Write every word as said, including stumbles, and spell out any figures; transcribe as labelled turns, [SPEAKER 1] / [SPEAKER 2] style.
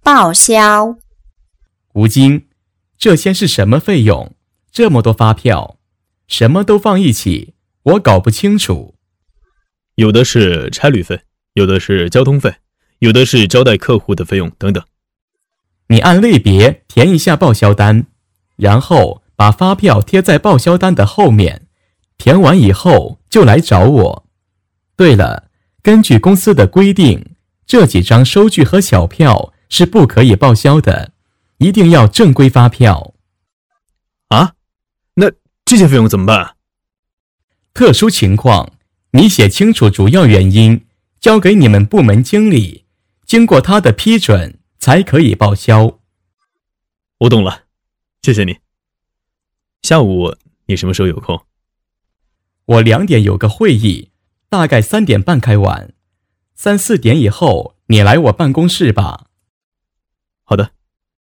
[SPEAKER 1] 报销。
[SPEAKER 2] 吴京，这些是什么费用？这么多发票，什么都放一起，我搞不清楚。
[SPEAKER 3] 有的是差旅费，有的是交通费，有的是招待客户的费用等等。
[SPEAKER 2] 你按类别填一下报销单，然后把发票贴在报销单的后面，填完以后就来找我。对了，根据公司的规定，这几张收据和小票是不可以报销的，一定要正规发票。
[SPEAKER 3] 啊？那这些费用怎么办？
[SPEAKER 2] 特殊情况，你写清楚主要原因，交给你们部门经理，经过他的批准才可以报销。
[SPEAKER 3] 我懂了，谢谢你。下午你什么时候有空？
[SPEAKER 2] 我两点有个会议，大概三点半开完，三四点以后你来我办公室吧。
[SPEAKER 3] 好的。